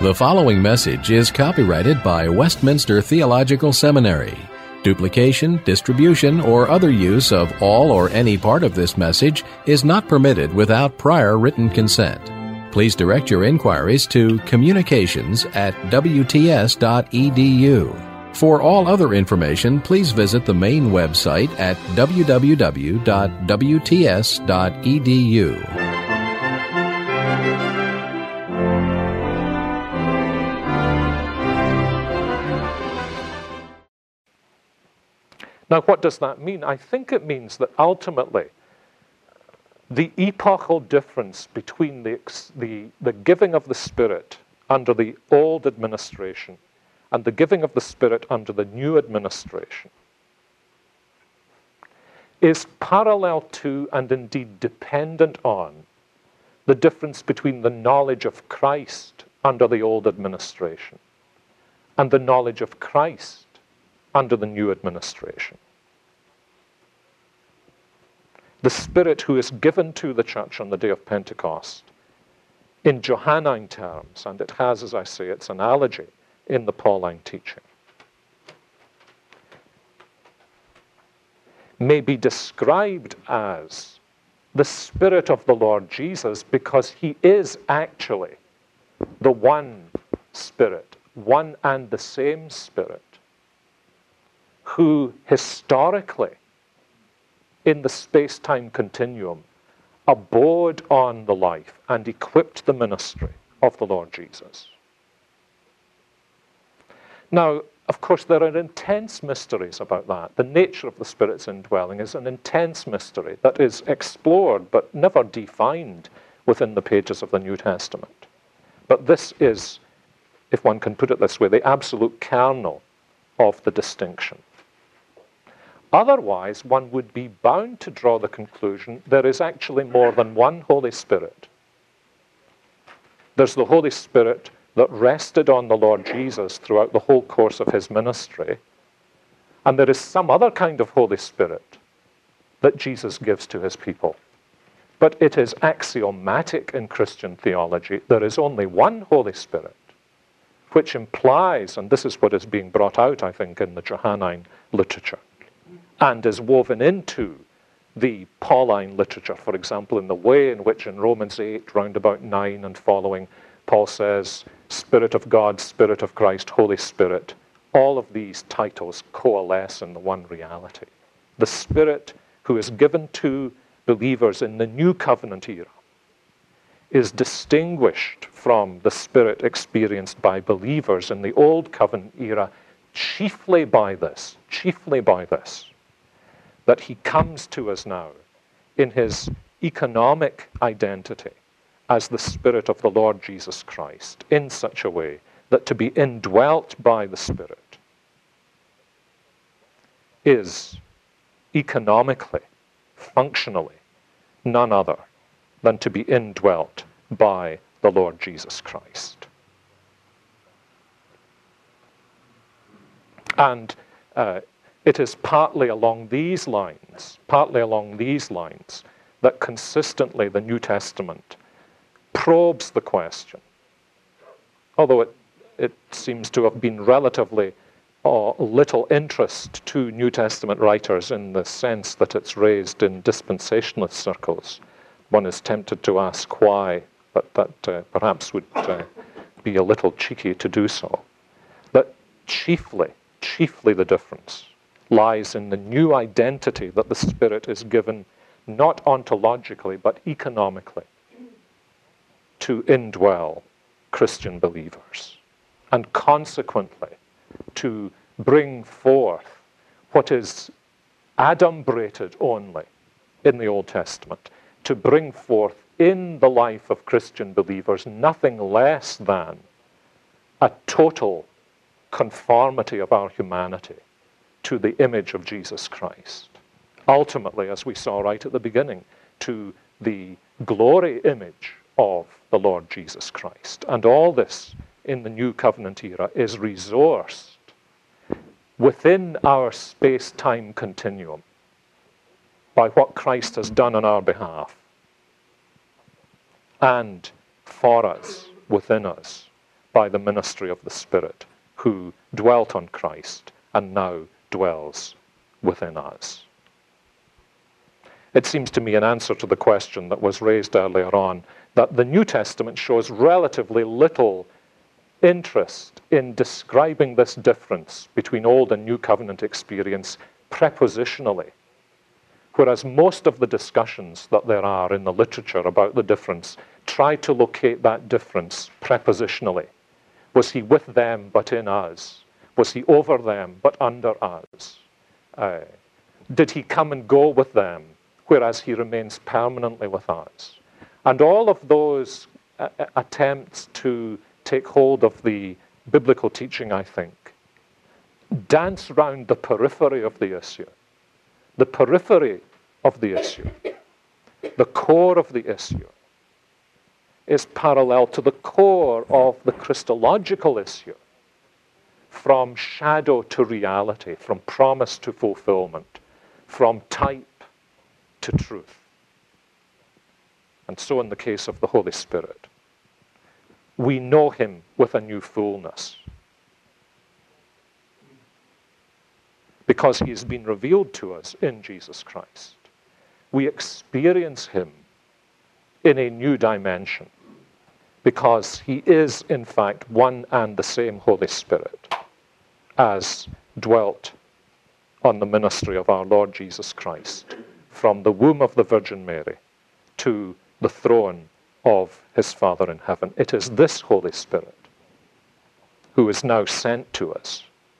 The following message is copyrighted by Westminster Theological Seminary. Duplication, distribution, or other use of all or any part of this message is not permitted without prior written consent. Please direct your inquiries to communications@wts.edu. For all other information, please visit the main website at www.wts.edu. Now, what does that mean? I think it means that ultimately the epochal difference between the giving of the Spirit under the old administration and the giving of the Spirit under the new administration is parallel to and indeed dependent on the difference between the knowledge of Christ under the old administration and the knowledge of Christ under the new administration. The Spirit who is given to the church on the day of Pentecost in Johannine terms, and it has, as I say, its analogy in the Pauline teaching, may be described as the Spirit of the Lord Jesus because he is actually the one Spirit, one and the same Spirit, who historically, in the space-time continuum, abode on the life and equipped the ministry of the Lord Jesus. Now, of course, there are intense mysteries about that. The nature of the Spirit's indwelling is an intense mystery that is explored but never defined within the pages of the New Testament. But this is, if one can put it this way, the absolute kernel of the distinction. Otherwise, one would be bound to draw the conclusion there is actually more than one Holy Spirit. There's the Holy Spirit that rested on the Lord Jesus throughout the whole course of his ministry, and there is some other kind of Holy Spirit that Jesus gives to his people. But it is axiomatic in Christian theology, there is only one Holy Spirit, which implies, and this is what is being brought out, I think, in the Johannine literature, and is woven into the Pauline literature, for example, in the way in which in Romans 8, round about 9 and following, Paul says, Spirit of God, Spirit of Christ, Holy Spirit. All of these titles coalesce in the one reality. The Spirit who is given to believers in the New Covenant era is distinguished from the Spirit experienced by believers in the Old Covenant era chiefly by this, that he comes to us now in his economic identity as the Spirit of the Lord Jesus Christ in such a way that to be indwelt by the Spirit is economically, functionally, none other than to be indwelt by the Lord Jesus Christ. And it is partly along these lines, that consistently the New Testament probes the question, although it seems to have been relatively little interest to New Testament writers in the sense that it's raised in dispensationalist circles. One is tempted to ask why, but that perhaps would be a little cheeky to do so. But chiefly the difference lies in the new identity that the Spirit is given, not ontologically, but economically, to indwell Christian believers, and consequently to bring forth what is adumbrated only in the Old Testament, to bring forth in the life of Christian believers nothing less than a total conformity of our humanity to the image of Jesus Christ. Ultimately, as we saw right at the beginning, to the glory image of the Lord Jesus Christ. And all this in the New Covenant era is resourced within our space-time continuum by what Christ has done on our behalf and for us, within us, by the ministry of the Spirit, who dwelt on Christ and now dwells within us. It seems to me, in answer to the question that was raised earlier on, that the New Testament shows relatively little interest in describing this difference between Old and New Covenant experience prepositionally, whereas most of the discussions that there are in the literature about the difference try to locate that difference prepositionally. Was he with them but in us? Was he over them but under us? Did he come and go with them, whereas he remains permanently with us? And all of those attempts to take hold of the biblical teaching, I think, dance round the periphery of the issue. The periphery of the issue, the core of the issue, is parallel to the core of the Christological issue, from shadow to reality, from promise to fulfillment, from type to truth. And so in the case of the Holy Spirit, we know him with a new fullness, because he has been revealed to us in Jesus Christ. We experience him in a new dimension, because he is, in fact, one and the same Holy Spirit as dwelt on the ministry of our Lord Jesus Christ, from the womb of the Virgin Mary to the throne of his Father in heaven. It is this Holy Spirit who is now sent to us.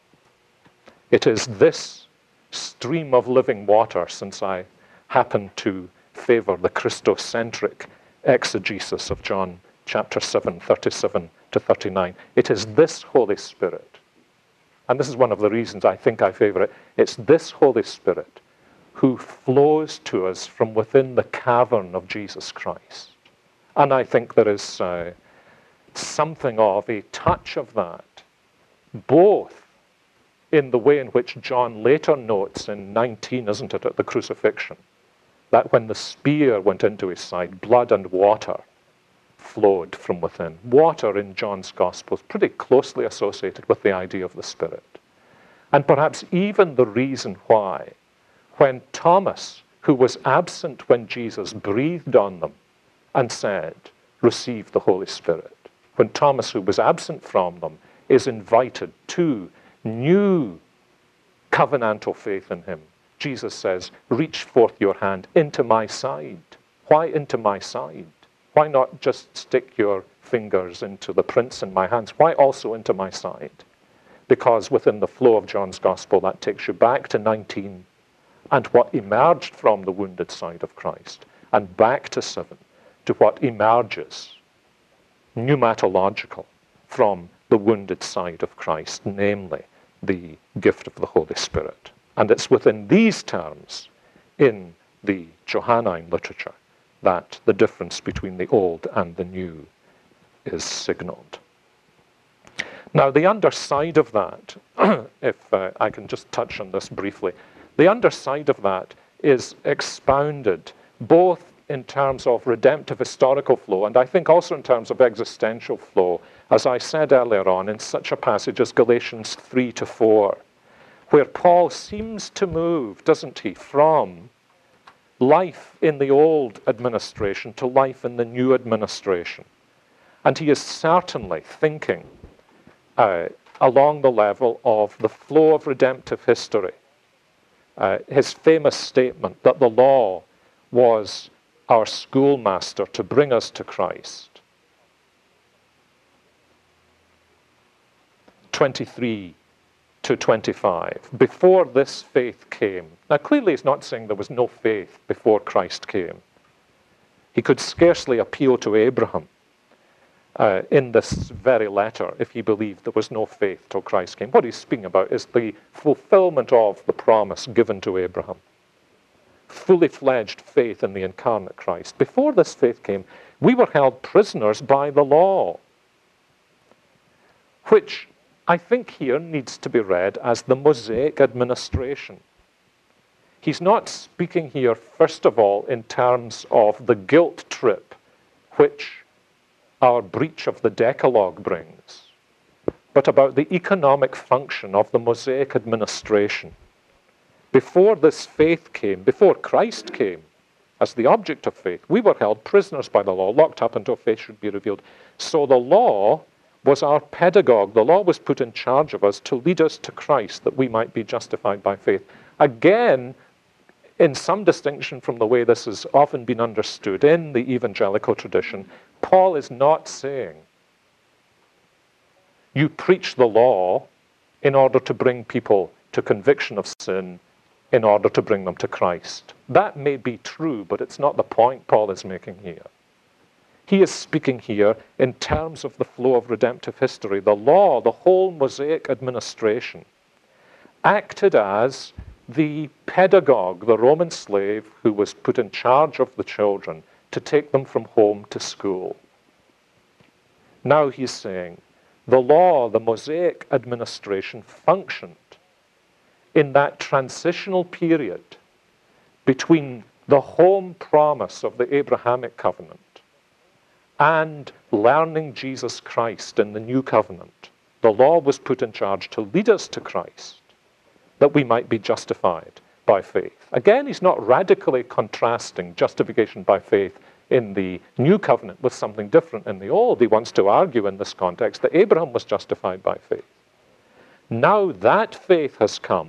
It is this stream of living water, since I happen to favor the Christocentric exegesis of John chapter 7, 37 to 39. It is this Holy Spirit, and this is one of the reasons I think I favor it. It's this Holy Spirit who flows to us from within the cavern of Jesus Christ. And I think there is something of a touch of that, both in the way in which John later notes in 19, isn't it, at the crucifixion, that when the spear went into his side, blood and water flowed from within. Water in John's Gospel is pretty closely associated with the idea of the Spirit. And perhaps even the reason why, when Thomas, who was absent when Jesus breathed on them and said, "Receive the Holy Spirit," when Thomas, who was absent from them, is invited to new covenantal faith in him, Jesus says, "Reach forth your hand into my side." Why into my side? Why not just stick your fingers into the prints in my hands? Why also into my side? Because within the flow of John's Gospel, that takes you back to 19 and what emerged from the wounded side of Christ, and back to 7 to what emerges pneumatological from the wounded side of Christ, namely the gift of the Holy Spirit. And it's within these terms in the Johannine literature that the difference between the old and the new is signaled. Now, the underside of that, if I can just touch on this briefly, the underside of that is expounded both in terms of redemptive historical flow, and I think also in terms of existential flow, as I said earlier on, in such a passage as Galatians 3 to 4, where Paul seems to move, doesn't he, from life in the old administration to life in the new administration. And he is certainly thinking along the level of the flow of redemptive history. His famous statement that the law was our schoolmaster to bring us to Christ. 23 to 25. Before this faith came. Now clearly he's not saying there was no faith before Christ came. He could scarcely appeal to Abraham in this very letter if he believed there was no faith till Christ came. What he's speaking about is the fulfillment of the promise given to Abraham. Fully fledged faith in the incarnate Christ. Before this faith came, we were held prisoners by the law, which I think here needs to be read as the Mosaic administration. He's not speaking here, first of all, in terms of the guilt trip which our breach of the Decalogue brings. but about the economic function of the Mosaic administration. Before this faith came, before Christ came as the object of faith, we were held prisoners by the law, locked up until faith should be revealed. So the law was our pedagogue. The law was put in charge of us to lead us to Christ, that we might be justified by faith. Again, in some distinction from the way this has often been understood in the evangelical tradition, Paul is not saying you preach the law in order to bring people to conviction of sin, in order to bring them to Christ. That may be true, but it's not the point Paul is making here. He is speaking here in terms of the flow of redemptive history. The law, the whole Mosaic administration, acted as the pedagogue, the Roman slave who was put in charge of the children to take them from home to school. Now he's saying the law, the Mosaic administration, functioned in that transitional period between the home promise of the Abrahamic covenant and learning Jesus Christ in the new covenant. The law was put in charge to lead us to Christ, that we might be justified by faith. Again, he's not radically contrasting justification by faith in the new covenant with something different in the old. He wants to argue in this context that Abraham was justified by faith. Now that faith has come.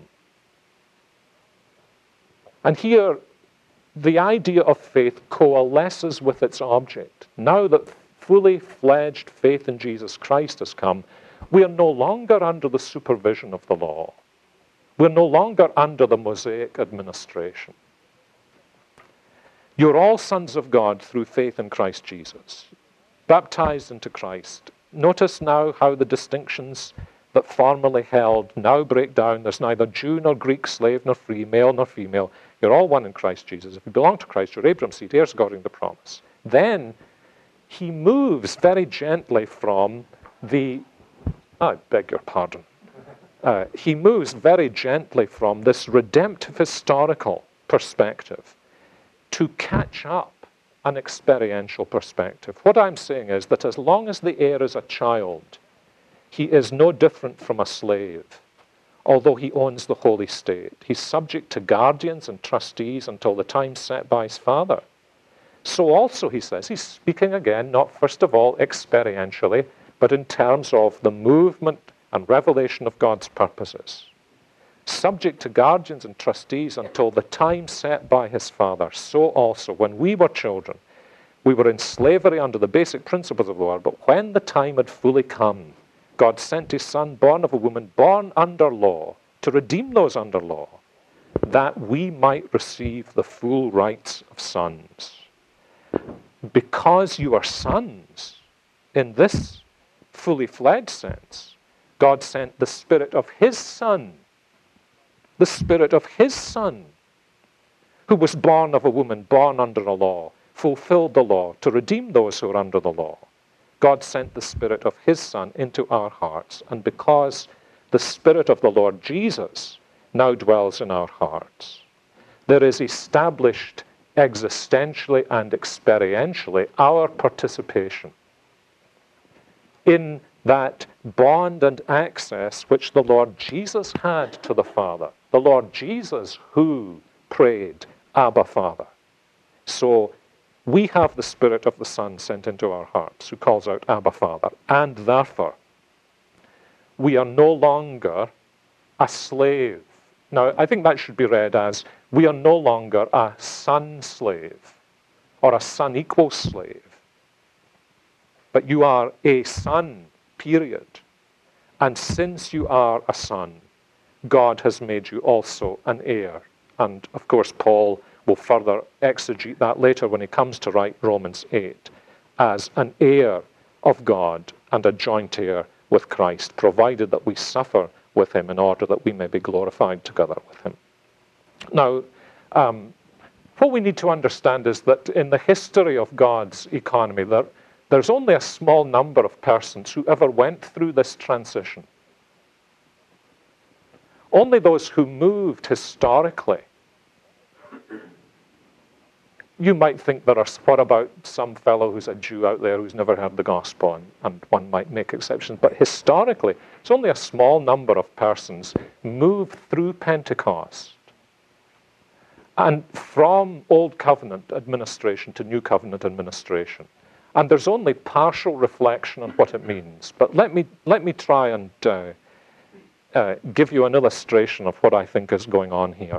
And here, the idea of faith coalesces with its object. Now that fully fledged faith in Jesus Christ has come, we are no longer under the supervision of the law. We're no longer under the Mosaic administration. You're all sons of God through faith in Christ Jesus, baptized into Christ. Notice now how the distinctions that formerly held now break down. There's neither Jew nor Greek, slave nor free, male nor female. You're all one in Christ Jesus. If you belong to Christ, you're Abraham's seed, heirs according to the promise. Then he moves very gently from the, I beg your pardon, he moves very gently from this redemptive historical perspective to catch up an experiential perspective. What I'm saying is that as long as the heir is a child, he is no different from a slave, although he owns the whole estate. He's subject to guardians and trustees until the time set by his father. So also, he says, he's speaking again, not first of all experientially, but in terms of the movement and revelation of God's purposes. Subject to guardians and trustees until the time set by his father. So also, when we were children, we were in slavery under the basic principles of the world, but when the time had fully come, God sent his son, born of a woman, born under law, to redeem those under law, that we might receive the full rights of sons. Because you are sons, in this fully fledged sense, God sent the Spirit of his Son, the Spirit of his Son, who was born of a woman, born under a law, fulfilled the law to redeem those who are under the law. God sent the Spirit of his Son into our hearts, and because the Spirit of the Lord Jesus now dwells in our hearts, there is established existentially and experientially our participation in that bond and access which the Lord Jesus had to the Father. The Lord Jesus who prayed, Abba, Father. So we have the Spirit of the Son sent into our hearts who calls out, Abba, Father. And therefore, we are no longer a slave. Now, I think that should be read as, we are no longer a son-slave or a son-equal slave. But you are a son, period. And since you are a son, God has made you also an heir. And, of course, Paul will further exegete that later when he comes to write Romans 8, as an heir of God and a joint heir with Christ, provided that we suffer with him in order that we may be glorified together with him. Now, what we need to understand is that in the history of God's economy, there's only a small number of persons who ever went through this transition. Only those who moved historically you might think what about some fellow who's a Jew out there who's never heard the gospel, and one might make exceptions. But historically, it's only a small number of persons move through Pentecost and from Old Covenant administration to New Covenant administration. And there's only partial reflection on what it means. But let me try and give you an illustration of what I think is going on here.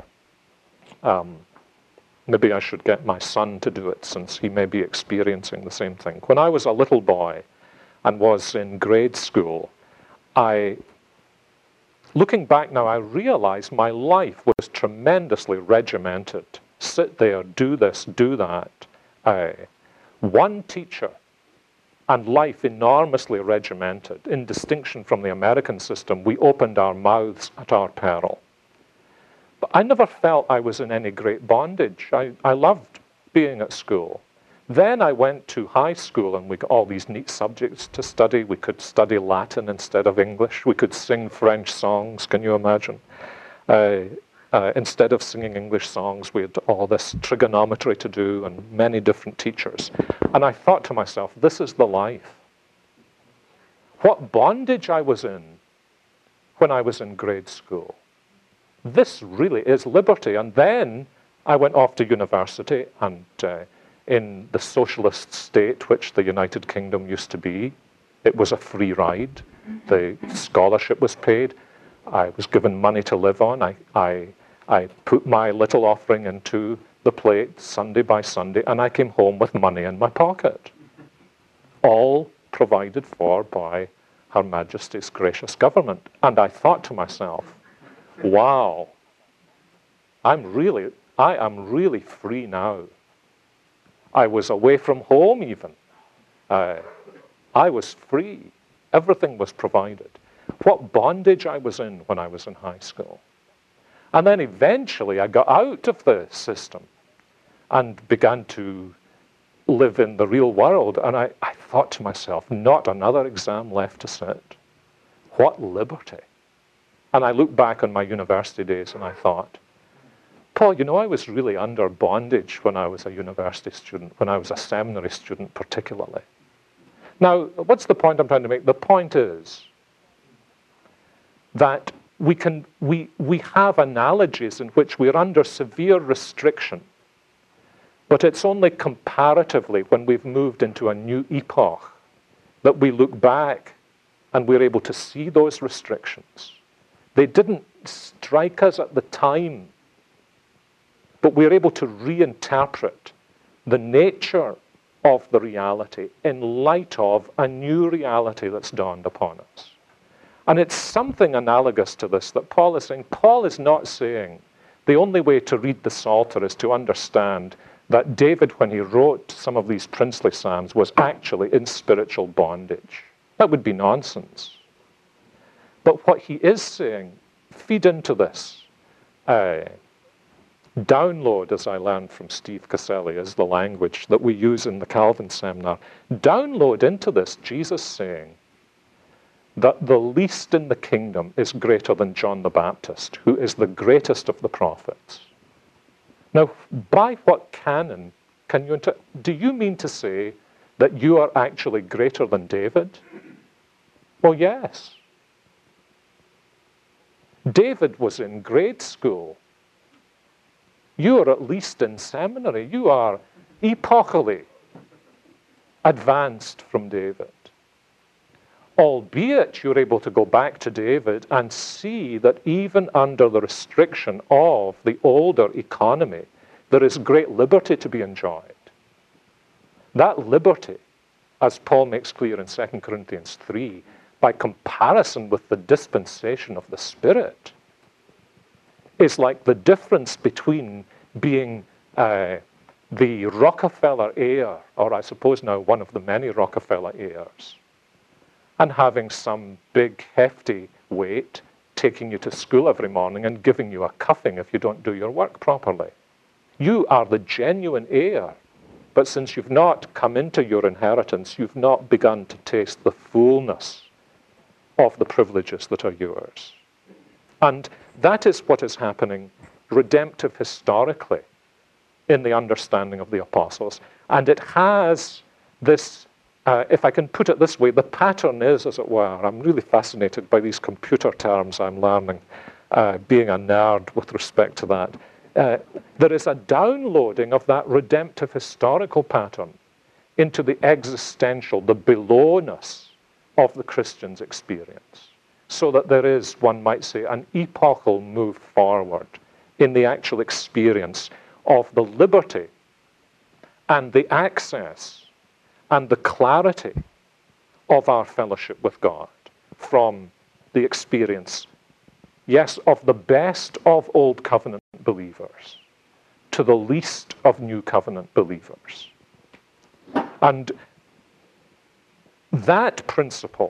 Maybe I should get my son to do it, since he may be experiencing the same thing. When I was a little boy and was in grade school, looking back now, I realized my life was tremendously regimented. Sit there, do this, do that. One teacher, and life enormously regimented. In distinction from the American system, we opened our mouths at our peril. But I never felt I was in any great bondage. I loved being at school. Then I went to high school, and we got all these neat subjects to study. We could study Latin instead of English. We could sing French songs, can you imagine? Instead of singing English songs, we had all this trigonometry to do and many different teachers. And I thought to myself, this is the life. What bondage I was in when I was in grade school. This really is liberty. And then I went off to university, and in the socialist state which the United Kingdom used to be, it was a free ride. The scholarship was paid. I was given money to live on. I put my little offering into the plate Sunday by Sunday, and I came home with money in my pocket. All provided for by Her Majesty's gracious government. And I thought to myself, wow, I am really free now. I was away from home even. I was free. Everything was provided. What bondage I was in when I was in high school. And then eventually I got out of the system and began to live in the real world. And I thought to myself, not another exam left to sit. What liberty. And I look back on my university days and I thought, Paul, you know, I was really under bondage when I was a university student, when I was a seminary student particularly. Now, what's the point I'm trying to make? The point is that we have analogies in which we're under severe restriction, but it's only comparatively when we've moved into a new epoch that we look back and we're able to see those restrictions. They didn't strike us at the time, but we're able to reinterpret the nature of the reality in light of a new reality that's dawned upon us. And it's something analogous to this that Paul is saying. Paul is not saying the only way to read the Psalter is to understand that David, when he wrote some of these princely psalms, was actually in spiritual bondage. That would be nonsense. But what he is saying, feed into this. Download, as I learned from Steve Caselli, is the language that we use in the Calvin seminar. Download into this Jesus saying that the least in the kingdom is greater than John the Baptist, who is the greatest of the prophets. Now, by what canon can you do you mean to say that you are actually greater than David? Well, yes. David was in grade school. You are at least in seminary. You are epochally advanced from David. Albeit you're able to go back to David and see that even under the restriction of the older economy, there is great liberty to be enjoyed. That liberty, as Paul makes clear in 2 Corinthians 3, by comparison with the dispensation of the Spirit, is like the difference between being the Rockefeller heir, or I suppose now one of the many Rockefeller heirs, and having some big, hefty weight taking you to school every morning and giving you a cuffing if you don't do your work properly. You are the genuine heir, but since you've not come into your inheritance, you've not begun to taste the fullness of the privileges that are yours. And that is what is happening redemptive historically. in the understanding of the apostles. And it has this, if I can put it this way, the pattern is, as it were, I'm really fascinated by these computer terms I'm learning, being a nerd with respect to that. There is a downloading of that redemptive historical pattern into the existential, the belowness of the Christian's experience, so that there is, one might say, an epochal move forward in the actual experience of the liberty and the access and the clarity of our fellowship with God from the experience, yes, of the best of Old Covenant believers to the least of New Covenant believers. And that principle,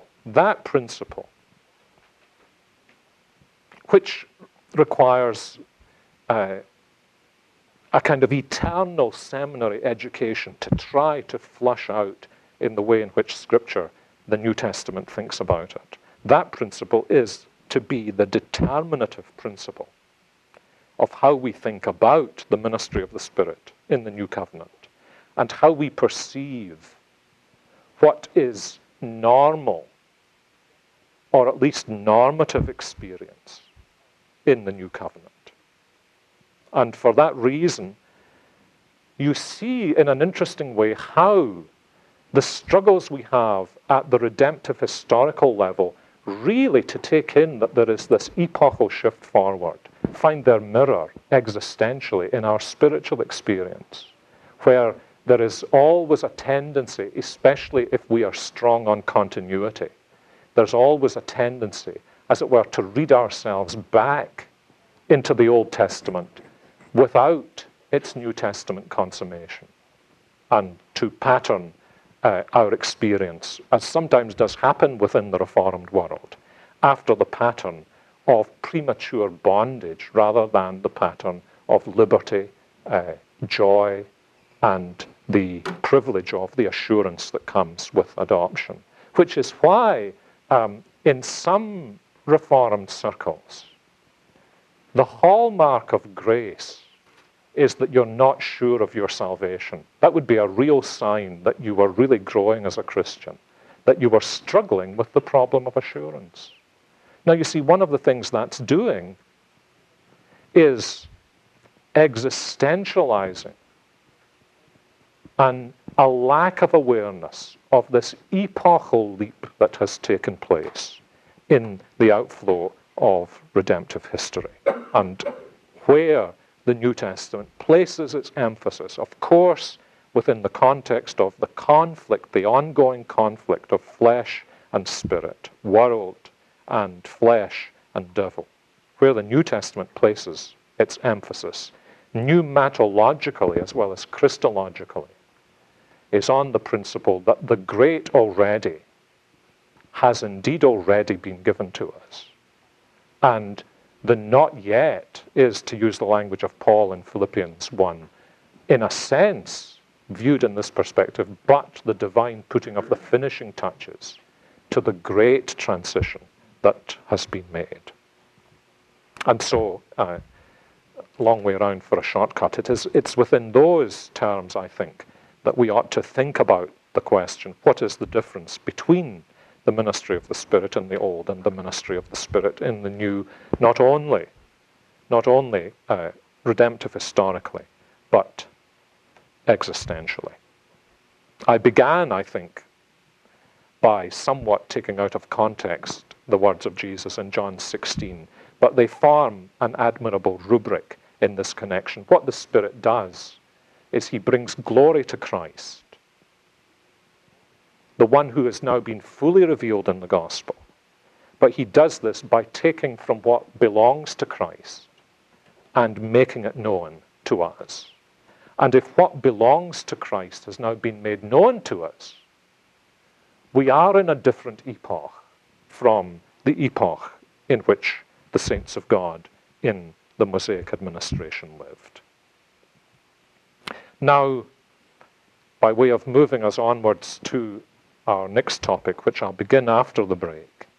which requires a kind of eternal seminary education to try to flush out in the way in which Scripture, the New Testament, thinks about it. That principle is to be the determinative principle of how we think about the ministry of the Spirit in the New Covenant and how we perceive what is normal, or at least normative experience in the New Covenant. And for that reason, you see in an interesting way how the struggles we have at the redemptive historical level, really to take in that there is this epochal shift forward, find their mirror existentially in our spiritual experience, where there is always a tendency, especially if we are strong on continuity, there's always a tendency, as it were, to read ourselves back into the Old Testament without its New Testament consummation, and to pattern our experience, as sometimes does happen within the Reformed world, after the pattern of premature bondage rather than the pattern of liberty, joy, and the privilege of the assurance that comes with adoption. Which is why, in some Reformed circles, the hallmark of grace is that you're not sure of your salvation. That would be a real sign that you were really growing as a Christian, that you were struggling with the problem of assurance. Now, you see, one of the things that's doing is existentializing and a lack of awareness of this epochal leap that has taken place in the outflow of redemptive history, and where the New Testament places its emphasis, of course, within the context of the conflict, the ongoing conflict of flesh and spirit, world and flesh and devil, where the New Testament places its emphasis, pneumatologically as well as Christologically, is on the principle that the great already has indeed already been given to us. And the not yet is, to use the language of Paul in Philippians 1, in a sense, viewed in this perspective, but the divine putting of the finishing touches to the great transition that has been made. And so, long way around for a shortcut, it's within those terms, I think, that we ought to think about the question, what is the difference between the ministry of the Spirit in the Old and the ministry of the Spirit in the New, not only redemptive historically, but existentially. I began, I think, by somewhat taking out of context the words of Jesus in John 16, but they form an admirable rubric in this connection. What the Spirit does is he brings glory to Christ, the one who has now been fully revealed in the gospel. But he does this by taking from what belongs to Christ and making it known to us. And if what belongs to Christ has now been made known to us, we are in a different epoch from the epoch in which the saints of God in the Mosaic administration lived. Now, by way of moving us onwards to our next topic, which I'll begin after the break,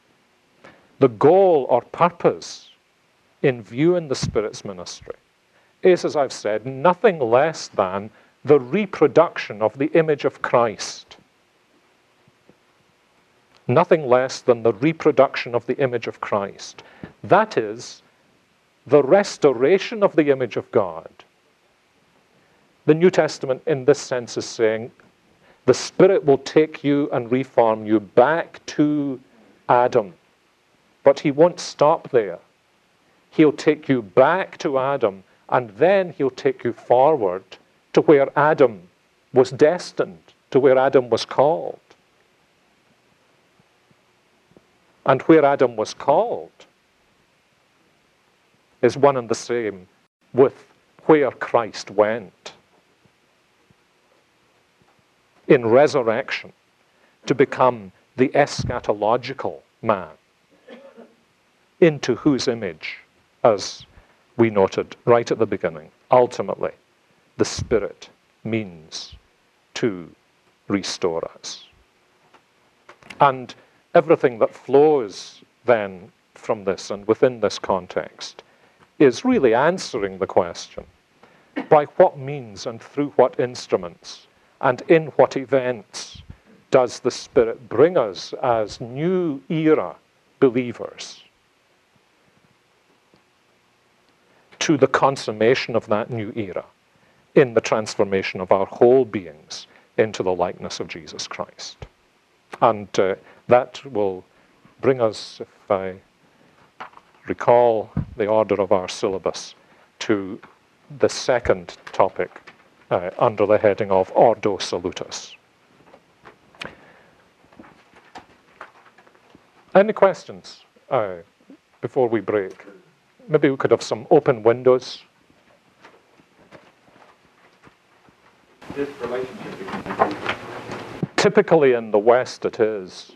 the goal or purpose in viewing the Spirit's ministry is, as I've said, nothing less than the reproduction of the image of Christ. Nothing less than the reproduction of the image of Christ. That is, the restoration of the image of God. The New Testament, in this sense, is saying, the Spirit will take you and reform you back to Adam. But he won't stop there. He'll take you back to Adam, and then he'll take you forward to where Adam was destined, to where Adam was called. And where Adam was called is one and the same with where Christ went in resurrection to become the eschatological man, into whose image, as we noted right at the beginning, ultimately the Spirit means to restore us. And everything that flows then from this and within this context is really answering the question, by what means and through what instruments and in what events does the Spirit bring us as new era believers to the consummation of that new era in the transformation of our whole beings into the likeness of Jesus Christ. And that will bring us, if I recall the order of our syllabus, to the second topic under the heading of Ordo Salutis. Any questions before we break? Maybe we could have some open windows. This relationship. Typically in the West it is.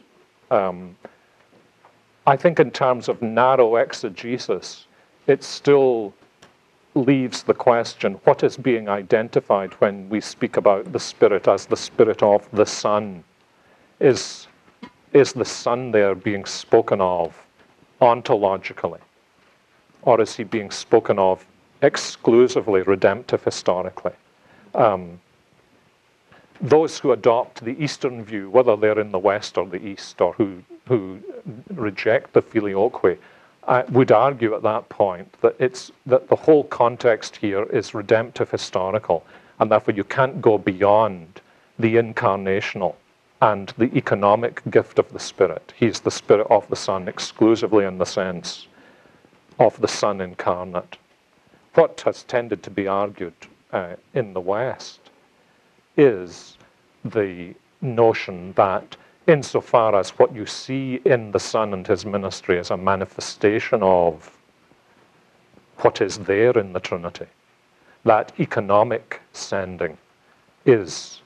I think in terms of narrow exegesis, it still leaves the question, what is being identified when we speak about the Spirit as the Spirit of the Son? Is the Son there being spoken of ontologically? Or is he being spoken of exclusively redemptive historically? Those who adopt the Eastern view, whether they're in the West or the East, or who reject the filioque, would argue at that point that the whole context here is redemptive historical, and therefore you can't go beyond the incarnational and the economic gift of the Spirit. He's the Spirit of the Son exclusively in the sense of the Son incarnate. What has tended to be argued in the West is the notion that insofar as what you see in the Son and his ministry is a manifestation of what is there in the Trinity, that economic sending is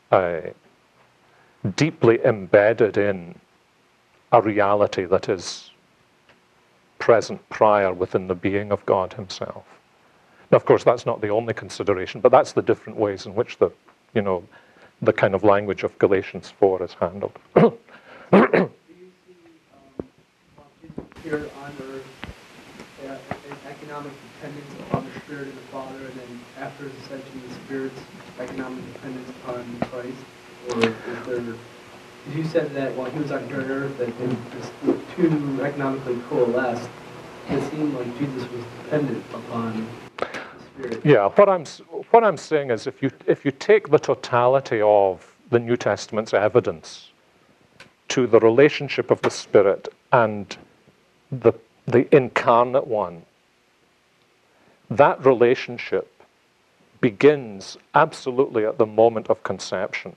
deeply embedded in a reality that is present prior within the being of God himself. Now, of course, that's not the only consideration, but that's the different ways in which the kind of language of Galatians 4 is handled. Do you see here on earth an economic dependence upon the Spirit and the Father, and then after his ascension, the Spirit's economic dependence upon Christ? Or is there... Because you said that while he was on here on earth, that the two economically coalesced, it seemed like Jesus was dependent upon the Spirit. Yeah, what I'm saying is if you take the totality of the New Testament's evidence to the relationship of the Spirit and the incarnate one, that relationship begins absolutely at the moment of conception.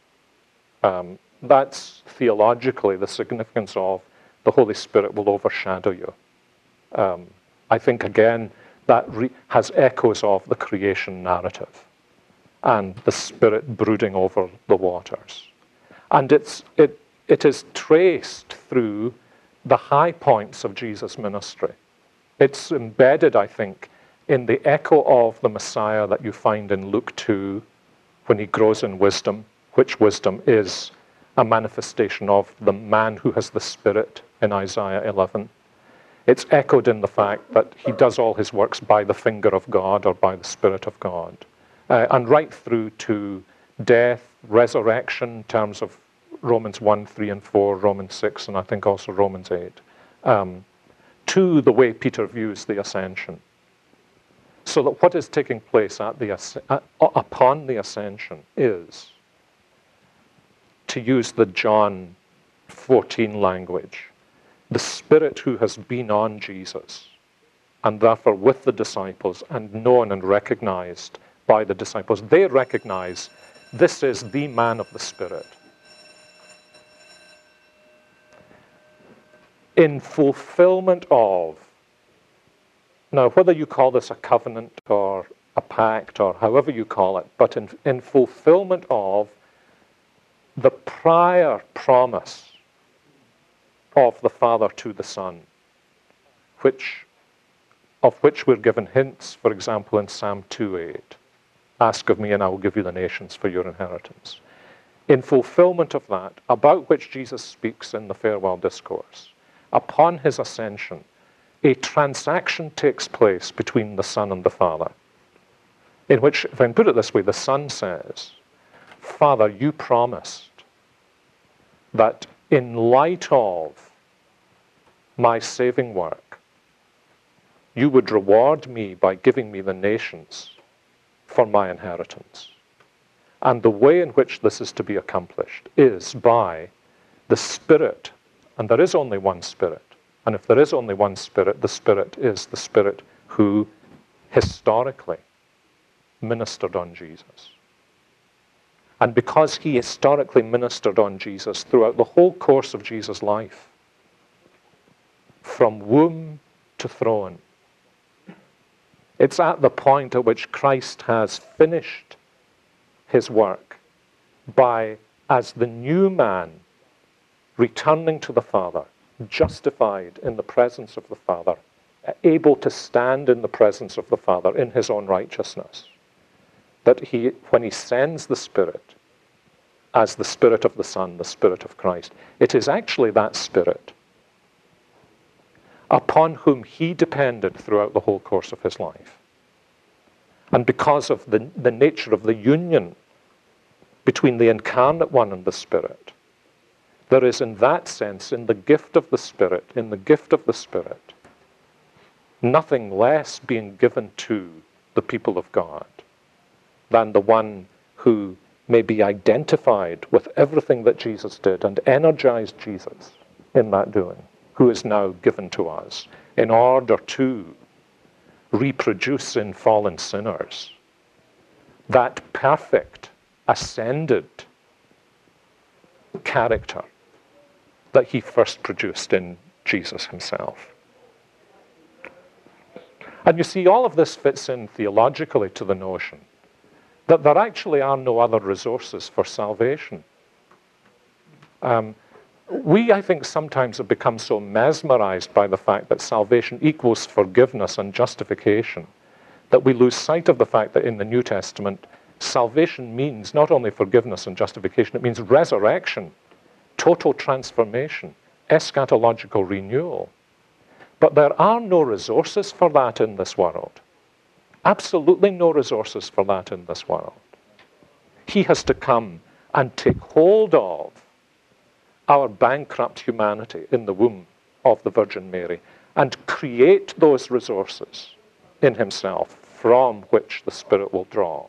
That's theologically the significance of the Holy Spirit will overshadow you. I think, again, that has echoes of the creation narrative and the Spirit brooding over the waters. And it is traced through the high points of Jesus' ministry. It's embedded, I think, in the echo of the Messiah that you find in Luke 2 when he grows in wisdom, which wisdom is a manifestation of the man who has the Spirit in Isaiah 11. It's echoed in the fact that he does all his works by the finger of God or by the Spirit of God. And right through to death, resurrection, in terms of Romans 1, 3, and 4, Romans 6, and I think also Romans 8, to the way Peter views the ascension. So that what is taking place upon the ascension is, to use the John 14 language, the Spirit who has been on Jesus, and therefore with the disciples, and known and recognized by the disciples. They recognize this is the man of the Spirit. In fulfillment of, now whether you call this a covenant or a pact or however you call it, but in fulfillment of the prior promise of the Father to the Son, of which we're given hints, for example, in Psalm 2:8. Ask of me and I will give you the nations for your inheritance. In fulfillment of that, about which Jesus speaks in the farewell discourse, upon his ascension, a transaction takes place between the Son and the Father, in which, if I can put it this way, the Son says, Father, you promised that in light of my saving work, you would reward me by giving me the nations for my inheritance. And the way in which this is to be accomplished is by the Spirit, and there is only one Spirit. And if there is only one Spirit, the Spirit is the Spirit who historically ministered on Jesus. And because he historically ministered on Jesus throughout the whole course of Jesus' life, from womb to throne, it's at the point at which Christ has finished his work by, as the new man, returning to the Father, justified in the presence of the Father, able to stand in the presence of the Father in his own righteousness. That he, when he sends the Spirit as the Spirit of the Son, the Spirit of Christ, it is actually that Spirit upon whom he depended throughout the whole course of his life. And because of the nature of the union between the incarnate one and the Spirit, there is in that sense, in the gift of the Spirit, nothing less being given to the people of God than the one who may be identified with everything that Jesus did and energized Jesus in that doing, who is now given to us in order to reproduce in fallen sinners that perfect, ascended character that he first produced in Jesus himself. And you see, all of this fits in theologically to the notion that there actually are no other resources for salvation. We, I think, sometimes have become so mesmerized by the fact that salvation equals forgiveness and justification that we lose sight of the fact that in the New Testament, salvation means not only forgiveness and justification, it means resurrection, total transformation, eschatological renewal. But there are no resources for that in this world. Absolutely no resources for that in this world. He has to come and take hold of our bankrupt humanity in the womb of the Virgin Mary and create those resources in himself from which the Spirit will draw.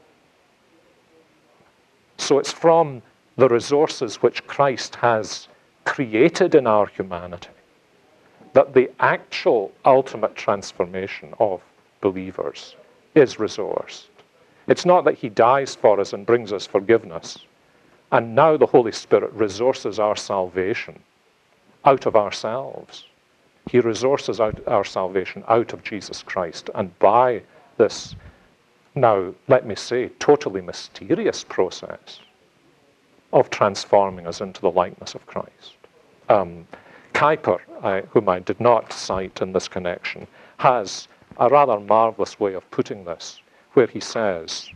So it's from the resources which Christ has created in our humanity that the actual ultimate transformation of believers is resourced. It's not that he dies for us and brings us forgiveness, and now the Holy Spirit resources our salvation out of ourselves. He resources out our salvation out of Jesus Christ, and by this, now let me say, totally mysterious process of transforming us into the likeness of Christ. Kuyper, whom I did not cite in this connection, has a rather marvelous way of putting this, where he says,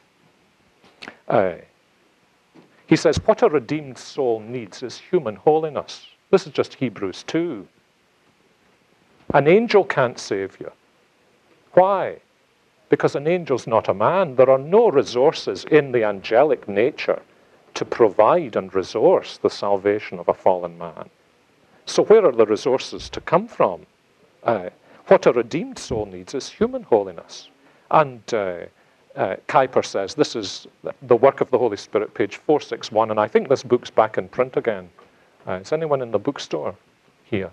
what a redeemed soul needs is human holiness. This is just Hebrews 2. An angel can't save you. Why? Because an angel's not a man. There are no resources in the angelic nature to provide and resource the salvation of a fallen man. So where are the resources to come from? What a redeemed soul needs is human holiness. And Kuyper says, this is the work of the Holy Spirit, page 461, and I think this book's back in print again. Is anyone in the bookstore here?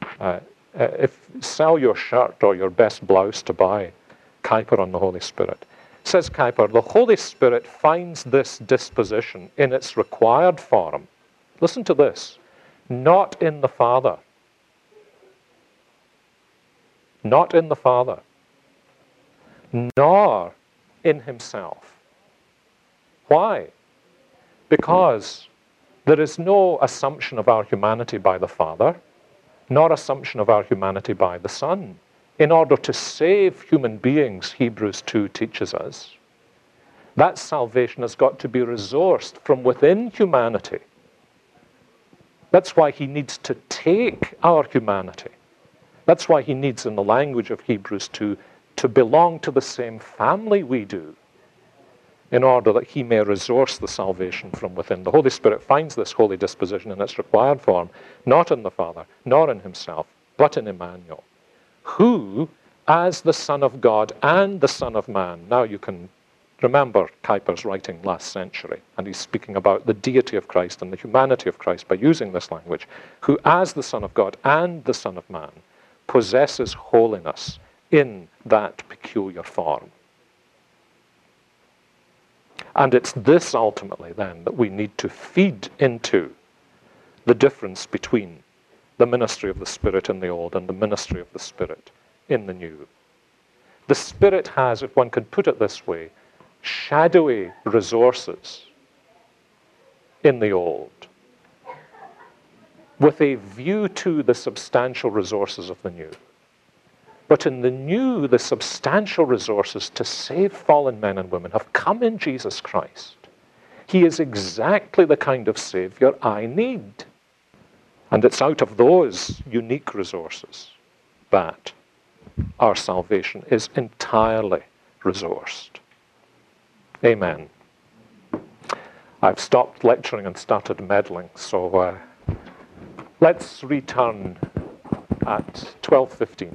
Sell your shirt or your best blouse to buy Kuyper on the Holy Spirit. Says Kuyper, the Holy Spirit finds this disposition in its required form. Listen to this. Not in the Father. Not in the Father. Nor in himself. Why? Because there is no assumption of our humanity by the Father, nor assumption of our humanity by the Son. In order to save human beings, Hebrews 2 teaches us, that salvation has got to be resourced from within humanity. That's why he needs to take our humanity. That's why he needs, in the language of Hebrews 2, to belong to the same family we do, in order that he may resource the salvation from within. The Holy Spirit finds this holy disposition in its required form, not in the Father, nor in himself, but in Emmanuel, who, as the Son of God and the Son of Man, now you can remember Kuyper's writing last century, and he's speaking about the deity of Christ and the humanity of Christ by using this language, who, as the Son of God and the Son of Man, possesses holiness in that peculiar form. And it's this ultimately then that we need to feed into the difference between the ministry of the Spirit in the Old and the ministry of the Spirit in the New. The Spirit has, if one can put it this way, shadowy resources in the Old, with a view to the substantial resources of the New. But in the New, the substantial resources to save fallen men and women have come in Jesus Christ. He is exactly the kind of Savior I need. And it's out of those unique resources that our salvation is entirely resourced. Amen. I've stopped lecturing and started meddling, so let's return at 12:15.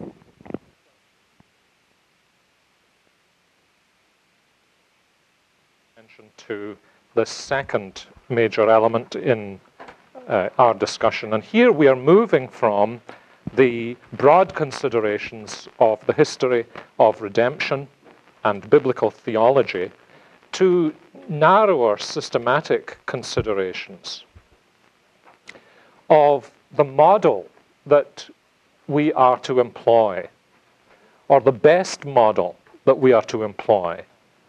To the second major element in our discussion. And here we are moving from the broad considerations of the history of redemption and biblical theology to narrower systematic considerations of the model that we are to employ, or the best model that we are to employ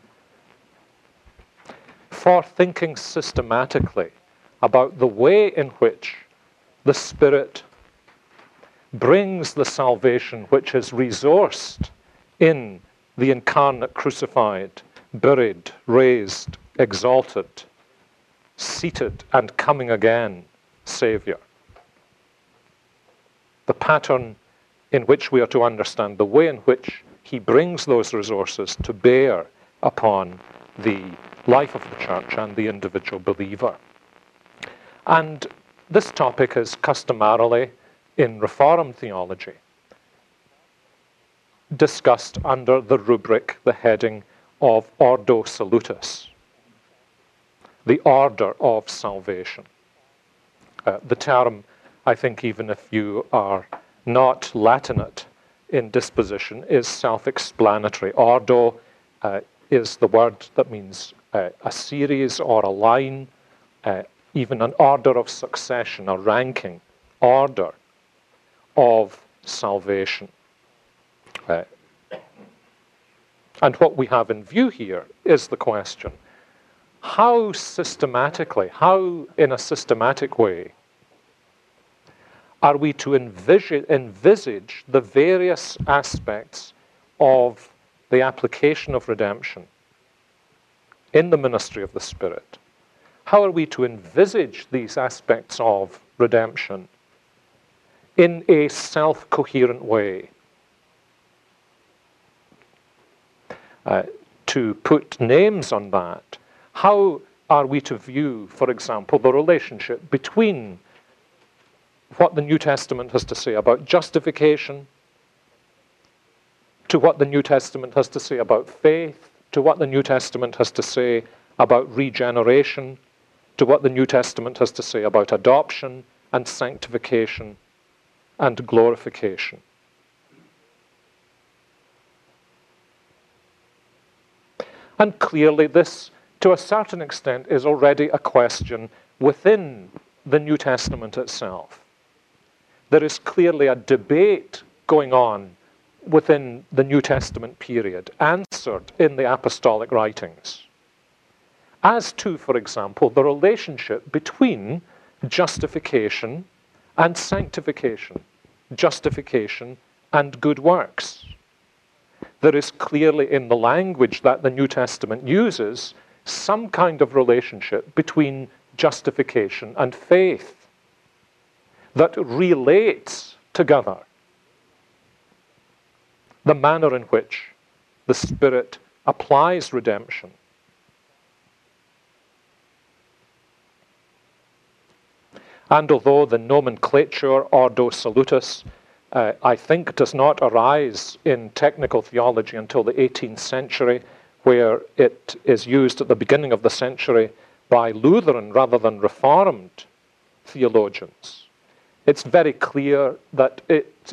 for thinking systematically about the way in which the Spirit brings the salvation which is resourced in the incarnate, crucified, buried, raised, exalted, seated, and coming again Savior. The pattern in which we are to understand the way in which he brings those resources to bear upon the life of the church and the individual believer. And this topic is customarily, in Reformed theology, discussed under the rubric, the heading of Ordo Salutis, the order of salvation. The term, I think, even if you are not Latinate in disposition, is self-explanatory. Ordo is the word that means a series or a line, even an order of succession, a ranking order of salvation. And what we have in view here is the question, how systematically, how in a systematic way, are we to envisage the various aspects of the application of redemption in the ministry of the Spirit? How are we to envisage these aspects of redemption in a self-coherent way. To put names on that, how are we to view, for example, the relationship between what the New Testament has to say about justification, to what the New Testament has to say about faith, to what the New Testament has to say about regeneration, to what the New Testament has to say about adoption and sanctification and glorification. And clearly this, to a certain extent, is already a question within the New Testament itself. There is clearly a debate going on within the New Testament period, answered in the apostolic writings, as to, for example, the relationship between justification and sanctification, justification and good works. There is clearly in the language that the New Testament uses some kind of relationship between justification and faith that relates together the manner in which the Spirit applies redemption. And although the nomenclature Ordo Salutis, I think, does not arise in technical theology until the 18th century, where it is used at the beginning of the century by Lutheran rather than Reformed theologians, it's very clear that it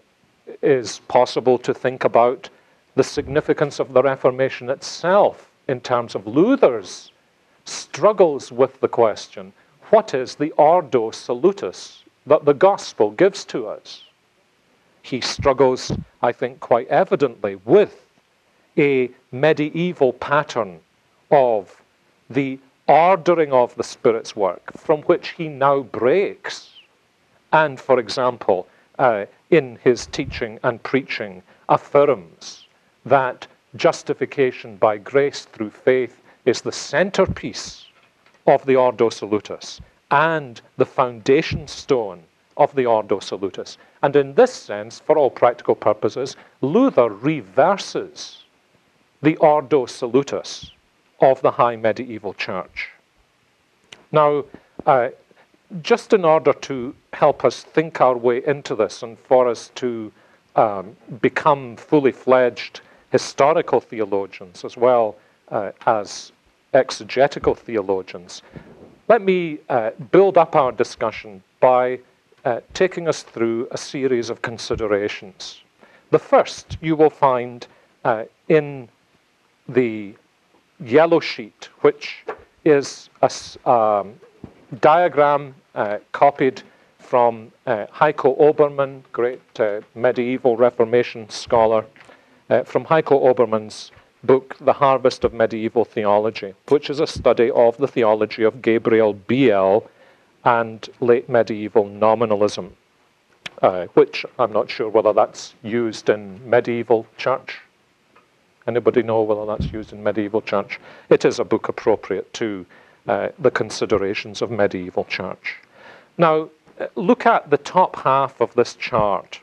is possible to think about the significance of the Reformation itself in terms of Luther's struggles with the question, what is the Ordo Salutis that the gospel gives to us? He struggles, I think, quite evidently with a medieval pattern of the ordering of the Spirit's work, from which he now breaks. And, for example, in his teaching and preaching, affirms that justification by grace through faith is the centerpiece of the Ordo Salutis and the foundation stone of the Ordo Salutis. And in this sense, for all practical purposes, Luther reverses the Ordo Salutis of the high medieval church. Now, just in order to help us think our way into this and for us to become fully fledged historical theologians as well as exegetical theologians, let me build up our discussion by taking us through a series of considerations. The first you will find in the yellow sheet, which is a diagram copied from Heiko Obermann, great medieval Reformation scholar, from Heiko Obermann's book, The Harvest of Medieval Theology, which is a study of the theology of Gabriel Biel and late medieval nominalism, which I'm not sure whether that's used in medieval church. Anybody know whether that's used in medieval church? It is a book appropriate to the considerations of medieval church. Now, look at the top half of this chart.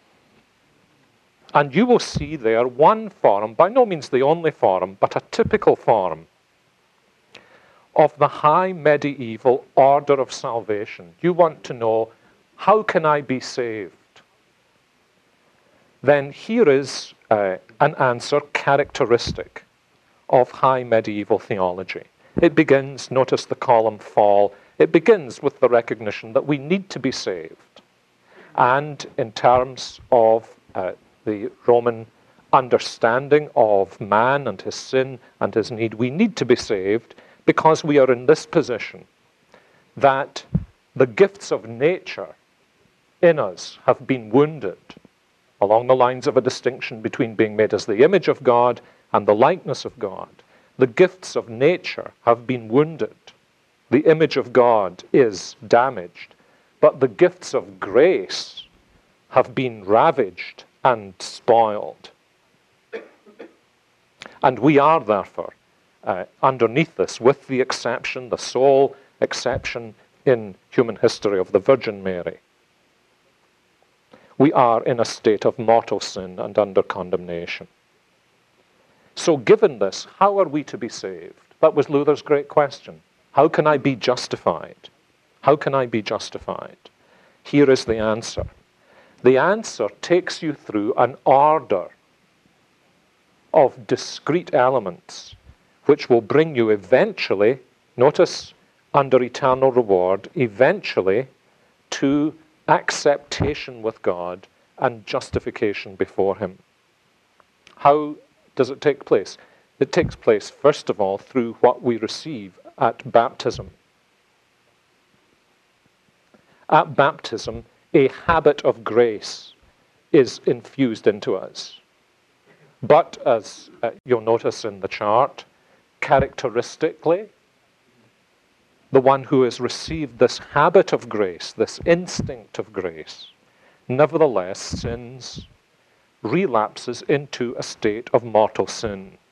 And you will see there one form, by no means the only form, but a typical form of the high medieval order of salvation. You want to know, how can I be saved? Then here is an answer characteristic of high medieval theology. It begins, notice the column fall, it begins with the recognition that we need to be saved. And in terms of the Roman understanding of man and his sin and his need, we need to be saved because we are in this position that the gifts of nature in us have been wounded along the lines of a distinction between being made as the image of God and the likeness of God. The gifts of nature have been wounded. The image of God is damaged, but the gifts of grace have been ravaged and spoiled. And we are therefore underneath this, with the exception, the sole exception in human history of the Virgin Mary. We are in a state of mortal sin and under condemnation. So given this, how are we to be saved? That was Luther's great question. How can I be justified? How can I be justified? Here is the answer. The answer takes you through an order of discrete elements which will bring you eventually, notice, under eternal reward, eventually to acceptation with God and justification before Him. How does it take place? It takes place, first of all, through what we receive at baptism. At baptism, a habit of grace is infused into us. But as you'll notice in the chart, characteristically, the one who has received this habit of grace, this instinct of grace, nevertheless sins, relapses into a state of mortal sin.